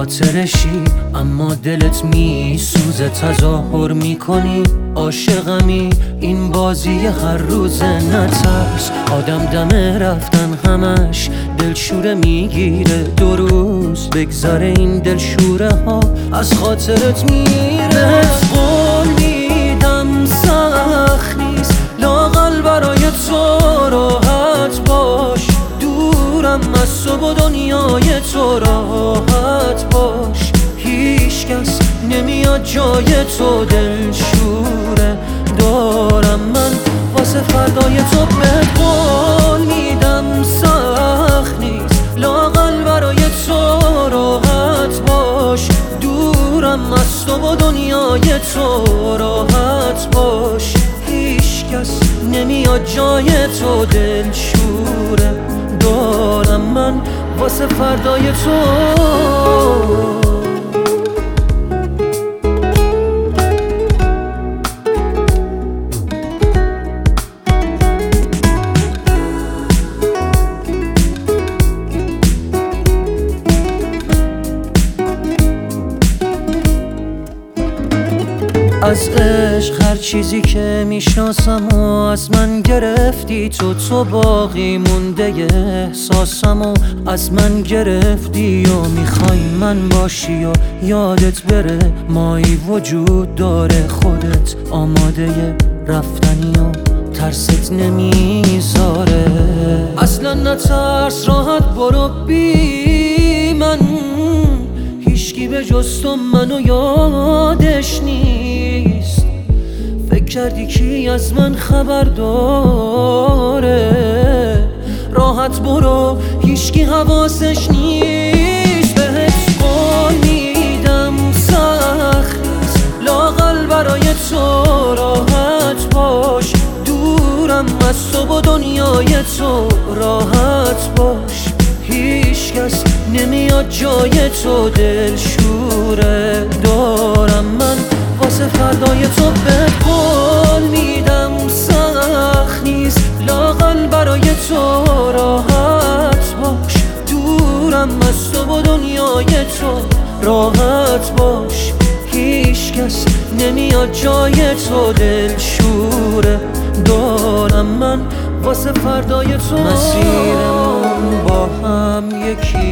خاطرشی اما دلت میسوزه، تظاهر میکنی عاشقمی، این بازی هر روزه. نترس آدم دم رفتن همش دلشوره میگیره، 2 روز بگذره این دلشوره ها از خاطرت میره. قول میدم سخت نیست لااقل برای تو راحت باش، دورم از تو و دنیای تو راحت باش، هیچ کس نمیاد جای تو دلشوره دارم من واسه فردای تو. به قول میدم سخت نیست لااقل برای تو راحت باش، دورم از تو و دنیای تو راحت باش، هیچ کس نمیاد جای تو دلشوره دارم من واسه فردای تو. از عشق هر چیزی که میشناسم و از من گرفتی تو باقی مونده احساسم و از من گرفتی و میخوای من باشی و یادت بره مایی وجود داره، خودت آماده رفتنی و ترست نمیذاره. اصلا نترس راحت برو بی من، هیچکی به جز تو منو یادش نیست. فکر کردی کی از من خبر داره، راحت برو هیچکی حواسش نیست. بهت قول میدم سخت نیست لااقل برای تو راحت باش، دورم از تو و دنیای تو راحت باش، هیچ کس نمیاد جای تو دلشوره دارم من واسه فردای تو. به قول میدم سخت نیست لااقل برای تو راحت باش، دورم از تو و دنیای تو راحت باش، هیچ کس نمیاد جای تو دلشوره دارم من واسه فردای تو. مسیرمون با هم یکی